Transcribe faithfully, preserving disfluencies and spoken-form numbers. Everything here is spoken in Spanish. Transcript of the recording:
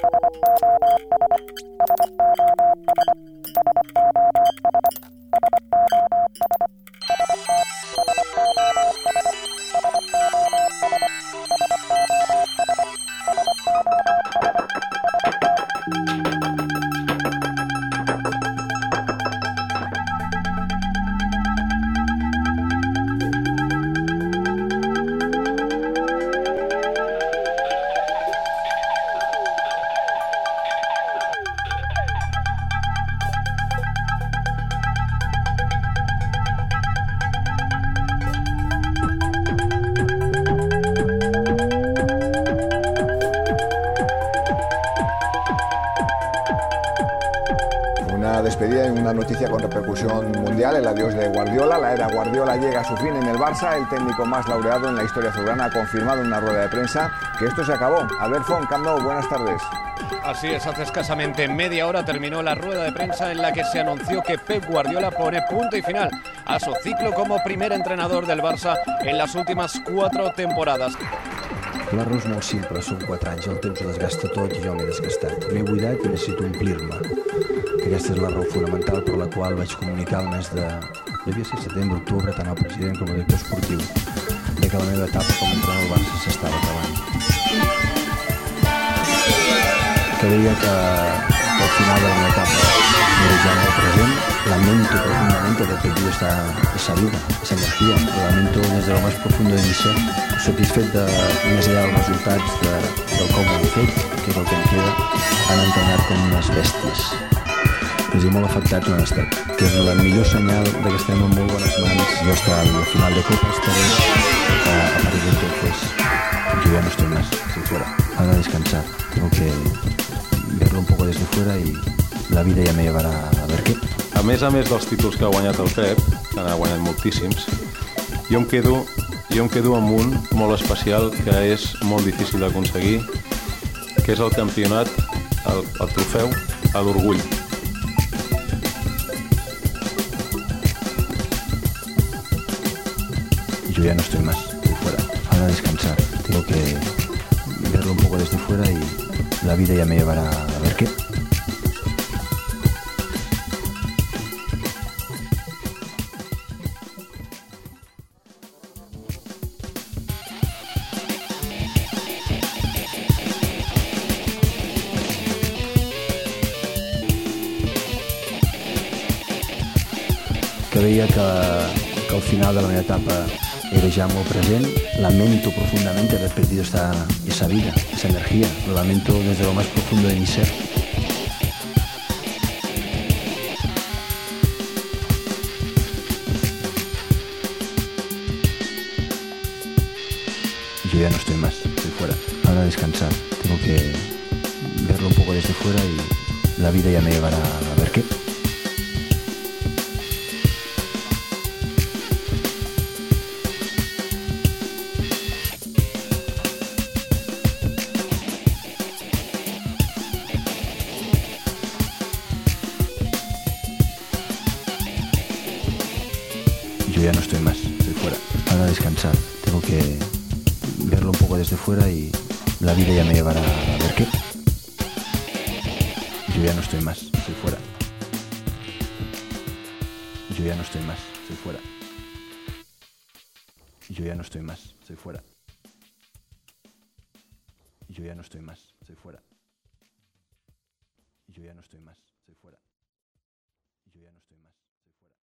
Despedida en una noticia con repercusión mundial, el adiós de Guardiola. La era Guardiola llega a su fin en el Barça. El técnico más laureado en la historia azulgrana ha confirmado en una rueda de prensa que esto se acabó. Albert Font, Camp Nou, buenas tardes. Así es, hace escasamente media hora terminó la rueda de prensa en la que se anunció que Pep Guardiola pone punto y final a su ciclo como primer entrenador del Barça en las últimas cuatro temporadas. La raó és molt simple, són quatre anys, el temps ho desgasta tot i jo m'he desgastat. M'he buidat i necessito omplir-me. Aquesta és la raó fonamental per la qual vaig comunicar el mes de... devia ser setembre, octubre, tant al president com al director esportiu, de que la meva etapa com a entrenador del Barça s'estava acabant. Que deia que, que al final de la meva etapa era ja en el present. Lamento profundamente haber perdido esta, esa vida, esa energía. Lo lamento desde lo más profundo de mi ser. Satisfet de més enllà dels resultats de, del com ho hem fet, que és el que em queda, han entanyat com unes bèsties. És dir, molt afectats no han estat, que és el millor senyal de que estem en molt bones mans. Jo estaré al final de Copa, estaré a, a partir de entonces. Yo ya no estoy más, estoy fuera. Ahora a descansar. Tengo que verlo un poco desde fuera y la vida ja me llevarà a ver qué. A més a més dels títols que ha guanyat el Pep, que n'ha guanyat moltíssims, jo em quedo, jo em quedo amb un molt especial que és molt difícil d'aconseguir, que és el campionat, el, el trofeu, a l'orgull. Yo ya no estoy más, estoy fuera. Ahora a descansar. Tengo que verlo un poco desde fuera y la vida ya me llevará a ver qué. Que veia que, que al final de la meva etapa era ya muy present. Lamento profundamente haber perdido esta, esa vida, esa energía. Lo lamento desde lo más profundo de mi ser. Yo ya no estoy más, estoy fuera. Ahora a descansar. Tengo que verlo un poco desde fuera y la vida ya me llevará a ver qué. Yo ya no estoy más, estoy fuera. Ahora a descansar. Tengo que verlo un poco desde fuera y la vida ya me llevará a ver qué. Yo ya no estoy más, estoy fuera. Yo ya no estoy más, estoy fuera. Yo ya no estoy más, estoy fuera. Yo ya no estoy más, estoy fuera. Yo ya no estoy más, estoy fuera. Yo ya no estoy más.